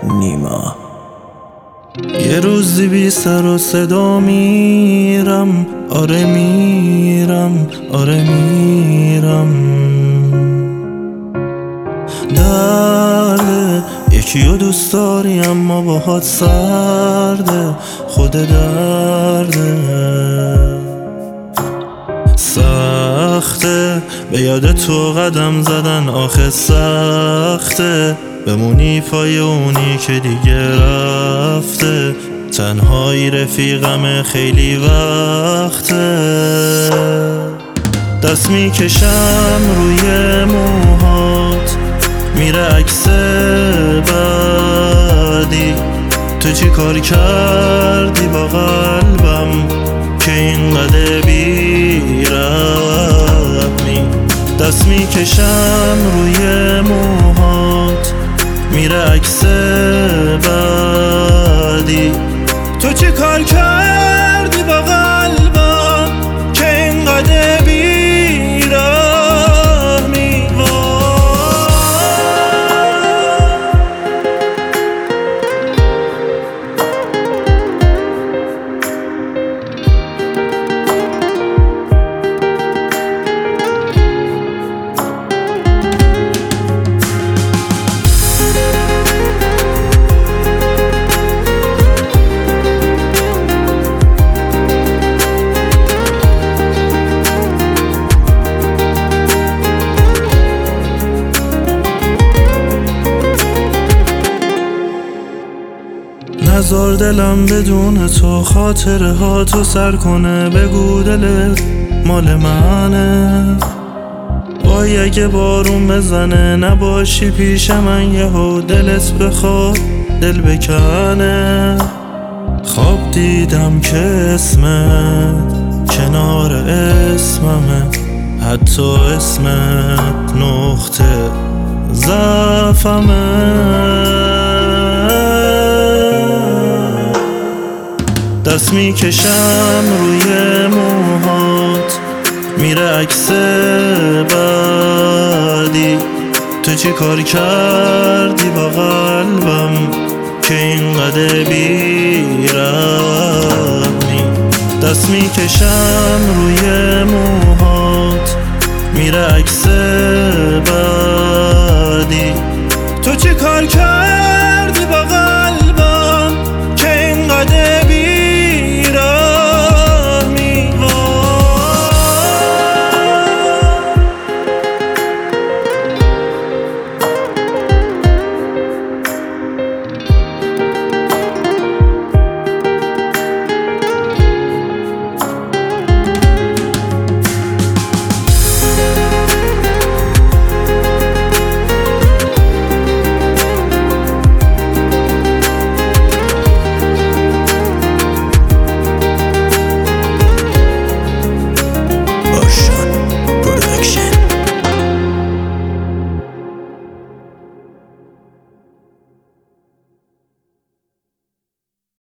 نیما. یه روزی بی سر و صدا میرم، آره میرم، آره میرم. درده یکیو دوست داری اما باهات سرده، خود درده. سخته به یاد تو قدم زدن، آخه سخته بمونی پای اونی که دیگه رفته. تنهایی رفیقم خیلی وقته. دست میکشم روی موهات، میره عکس بعدی. تو چی کار کردی با قلبم که اینقدر بی‌رحمی؟ دست میکشم روی موهات، میره عکس بعدی. تو چی کار کردی با قلبم که اینقدر بی‌رحمی؟ نذار دلم بدون تو خاطره ها تو سر کنه. بگو دلت مال منه، وای اگه بارون بزنه نباشی پیش من، یهو دلت بخواد دل بکنه. خواب دیدم که اسمت کنار اسممه، حتی اسمت نقطه ضعفمه. دست میکشم روی موهات، میره عکس بعدی. تو چی کار کردی با قلبم که اینقدر بی‌رحمی؟ دست میکشم روی موهات، میره عکس بعدی. تو چی کار کردی